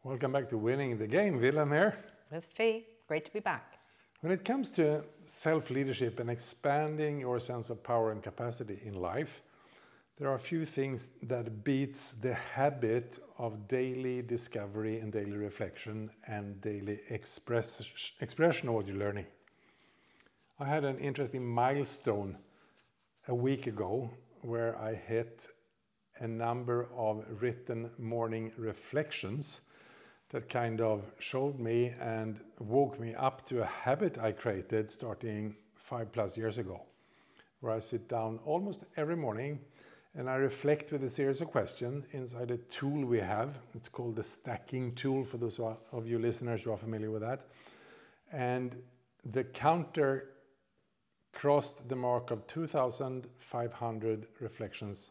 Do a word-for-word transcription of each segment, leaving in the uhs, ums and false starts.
Welcome back to Winning the Game. Willem here. With Fee. Great to be back. When it comes to self-leadership and expanding your sense of power and capacity in life, there are a few things that beats the habit of daily discovery and daily reflection and daily express, expression of what you're learning. I had an interesting milestone a week ago where I hit a number of written morning reflections that kind of showed me and woke me up to a habit I created starting five plus years ago, where I sit down almost every morning and I reflect with a series of questions inside a tool we have. It's called the stacking tool for those of you listeners who are familiar with that. And the counter crossed the mark of two thousand five hundred reflections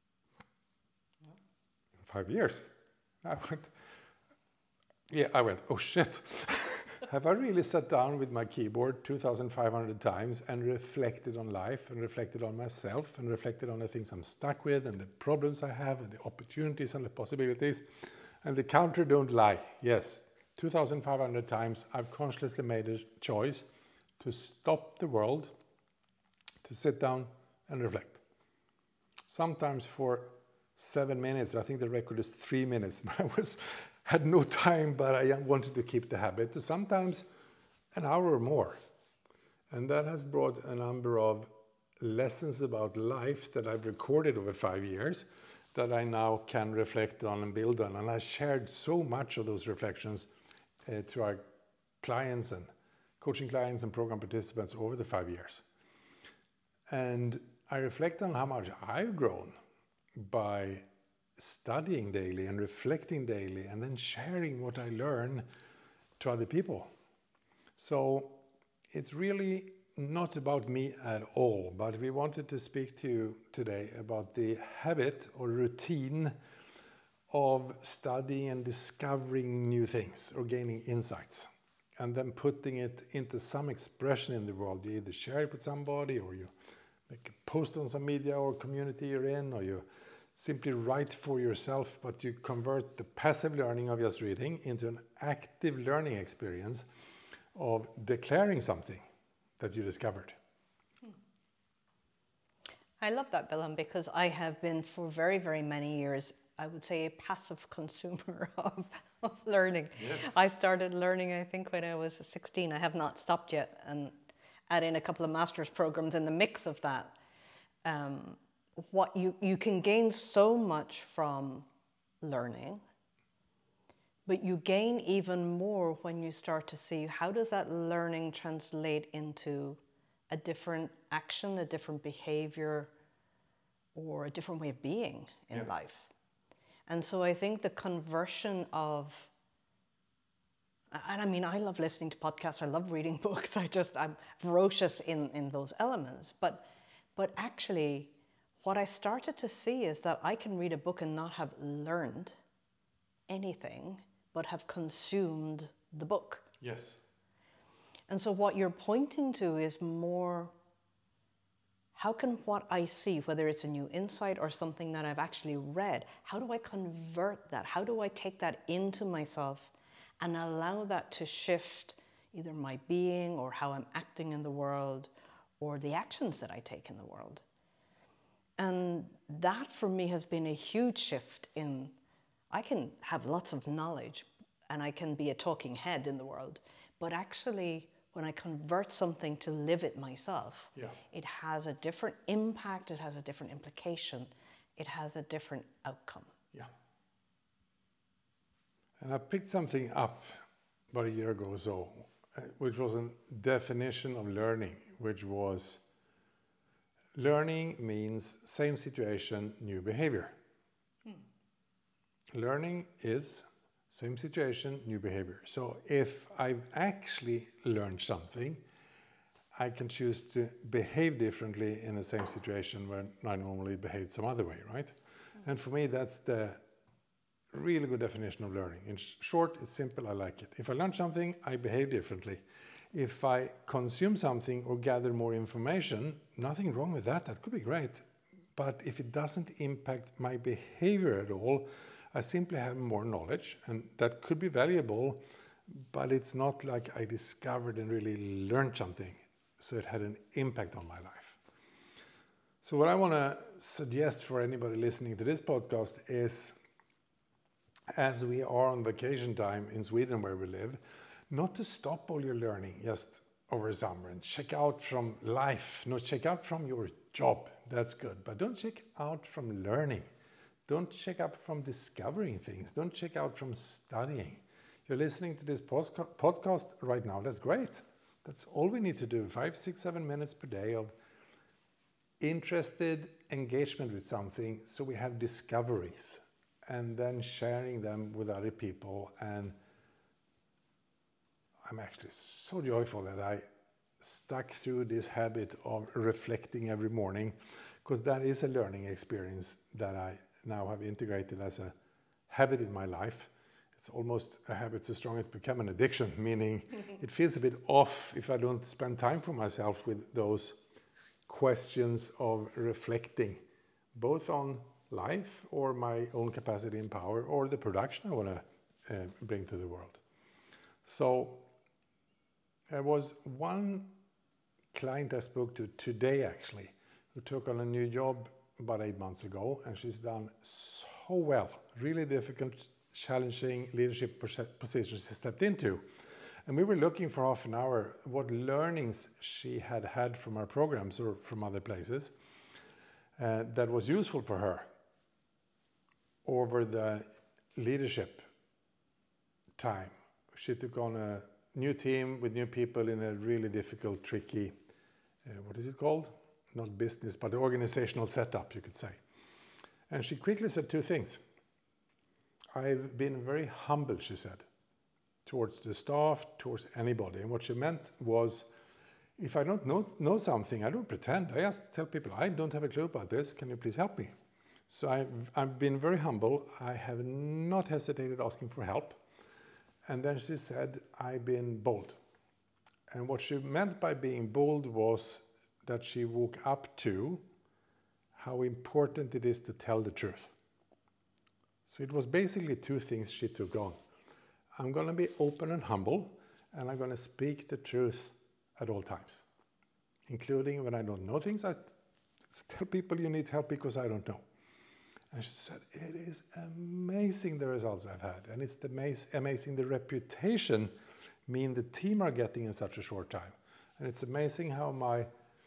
in five years. I went, yeah, I went, oh shit. Have I really sat down with my keyboard two thousand five hundred times and reflected on life and reflected on myself and reflected on the things I'm stuck with and the problems I have and the opportunities and the possibilities? And the counter don't lie. Yes, two thousand five hundred times I've consciously made a choice to stop the world, to sit down and reflect. Sometimes for seven minutes, I think the record is three minutes, but I was had no time, but I wanted to keep the habit. Sometimes an hour or more. And that has brought a number of lessons about life that I've recorded over five years that I now can reflect on and build on. And I shared so much of those reflections uh, to our clients and coaching clients and program participants over the five years. And I reflect on how much I've grown by studying daily and reflecting daily and then sharing what I learn to other people. So it's really not about me at all, but we wanted to speak to you today about the habit or routine of studying and discovering new things or gaining insights and then putting it into some expression in the world. You either share it with somebody or you make a post on some media or community you're in, or you simply write for yourself, but you convert the passive learning of just reading into an active learning experience of declaring something that you discovered. I love that, Willem, because I have been for very, very many years, I would say, a passive consumer of, of learning. Yes. I started learning, I think, when I was sixteen. I have not stopped yet, and add in a couple of master's programs in the mix of that. Um, what you, you can gain so much from learning, but you gain even more when you start to see how does that learning translate into a different action, a different behavior, or a different way of being in yeah. life. And so I think the conversion of, and I mean, I love listening to podcasts, I love reading books, I just, I'm ferocious in, in those elements, but, but actually, what I started to see is that I can read a book and not have learned anything, but have consumed the book. Yes. And so what you're pointing to is more, how can what I see, whether it's a new insight or something that I've actually read, how do I convert that? How do I take that into myself and allow that to shift either my being or how I'm acting in the world or the actions that I take in the world? And that for me has been a huge shift in, I can have lots of knowledge and I can be a talking head in the world, but actually when I convert something to live it myself, yeah. it has a different impact, it has a different implication, it has a different outcome. Yeah. And I picked something up about a year ago or so, which was a definition of learning, which was learning means same situation, new behavior. Hmm. Learning is same situation, new behavior. So if I've actually learned something, I can choose to behave differently in the same situation where I normally behave some other way, right? Hmm. And for me, that's the really good definition of learning. In short, it's simple, I like it. If I learn something, I behave differently. If I consume something or gather more information, nothing wrong with that, that could be great. But if it doesn't impact my behavior at all, I simply have more knowledge, and that could be valuable, but it's not like I discovered and really learned something, so it had an impact on my life. So what I want to suggest for anybody listening to this podcast is, as we are on vacation time in Sweden where we live, not to stop all your learning just over summer and check out from life. No, check out from your job. That's good. But don't check out from learning. Don't check out from discovering things. Don't check out from studying. You're listening to this podcast right now. That's great. That's all we need to do. Five, six, seven minutes per day of interested engagement with something, so we have discoveries, and then sharing them with other people. And I'm actually so joyful that I stuck through this habit of reflecting every morning, because that is a learning experience that I now have integrated as a habit in my life. It's almost a habit so strong it's become an addiction, meaning it feels a bit off if I don't spend time for myself with those questions of reflecting, both on life or my own capacity and power, or the production I want to uh, bring to the world. So there was one client I spoke to today, actually, who took on a new job about eight months ago, and she's done so well. Really difficult, challenging leadership position she stepped into. And we were looking for half an hour what learnings she had had from our programs or from other places uh, that was useful for her over the leadership time. She took on a new team with new people in a really difficult, tricky, uh, what is it called? Not business, but the organizational setup, you could say. And she quickly said two things. I've been very humble, she said, towards the staff, towards anybody. And what she meant was, if I don't know, know something, I don't pretend. I just tell people, I don't have a clue about this. Can you please help me? So I've, I've been very humble. I have not hesitated asking for help. And then she said, I've been bold. And what she meant by being bold was that she woke up to how important it is to tell the truth. So it was basically two things she took on. I'm going to be open and humble, and I'm going to speak the truth at all times, including when I don't know things. I tell people you need help because I don't know. And she said, it is amazing the results I've had, and it's the amaz- amazing the reputation me and the team are getting in such a short time. And it's amazing how my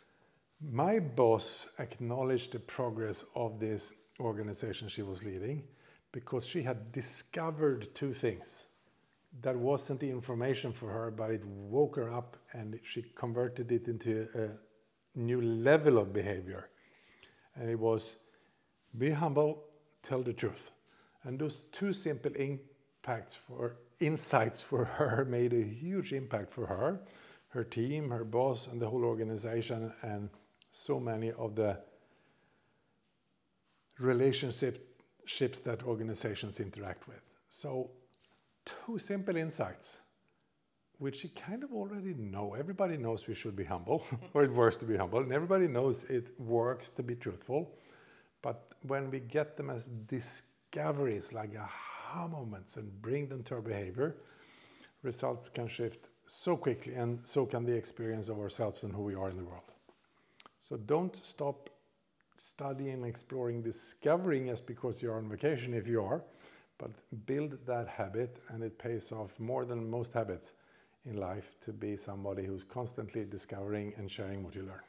my boss acknowledged the progress of this organization she was leading, because she had discovered two things. That wasn't the information for her, but it woke her up and she converted it into a new level of behavior. And it was, be humble, tell the truth. And those two simple impacts for insights for her made a huge impact for her, her team, her boss, and the whole organization, and so many of the relationships that organizations interact with. So two simple insights, which you kind of already know. Everybody knows we should be humble, or it works to be humble, and everybody knows it works to be truthful. But when we get them as discoveries, like aha moments, and bring them to our behavior, results can shift so quickly, and so can the experience of ourselves and who we are in the world. So don't stop studying, exploring, discovering just because you're on vacation, if you are, but build that habit, and it pays off more than most habits in life to be somebody who's constantly discovering and sharing what you learn.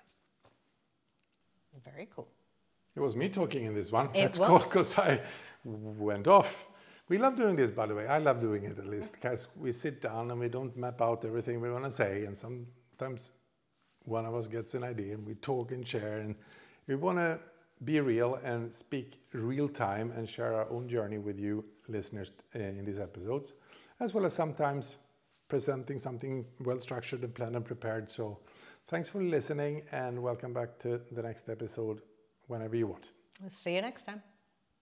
Very cool. It was me talking in this one. It That's was. cool, because I went off. We love doing this, by the way. I love doing it, at least, because we sit down and we don't map out everything we want to say, and sometimes one of us gets an idea and we talk and share, and we want to be real and speak real time and share our own journey with you listeners uh, in these episodes, as well as sometimes presenting something well structured and planned and prepared. So thanks for listening, and welcome back to the next episode whenever you want. Let's see you next time.